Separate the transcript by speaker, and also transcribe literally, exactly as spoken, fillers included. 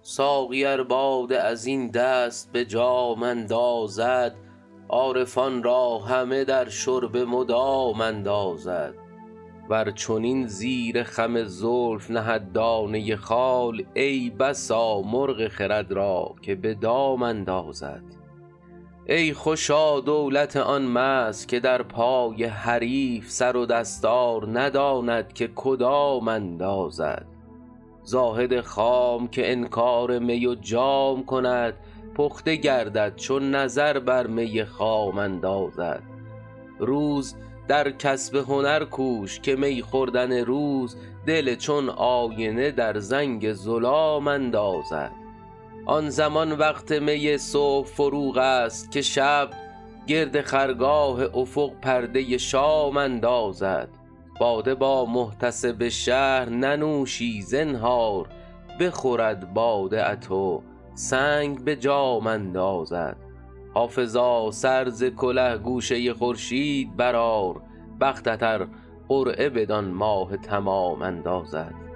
Speaker 1: ساقی ار باده از این دست به جام اندازد، عارفان را همه در شرب مدام اندازد. ور چنین زیر خم زلف نهد دانه خال، ای بسا مرغ خرد را که به دام اندازد. ای خوشا دولت آن مست که در پای حریف سر و دستار نداند که کدام اندازد. زاهد خام که انکار می و جام کند، پخته گردد چون نظر بر می خام اندازد. روز در کسب هنر کوش که می خوردن روز، دل چون آینه در زنگ ظلام اندازد. آن زمان وقت می صبح فروغ است که شب گرد خرگاه افق پرده شام اندازد. باده با محتسب شهر ننوشی زنهار، بخورد باده ات و سنگ به جام اندازد. حافظا سر ز کله گوشه خورشید برآر، بختت ار قرعه بدان ماه تمام اندازد.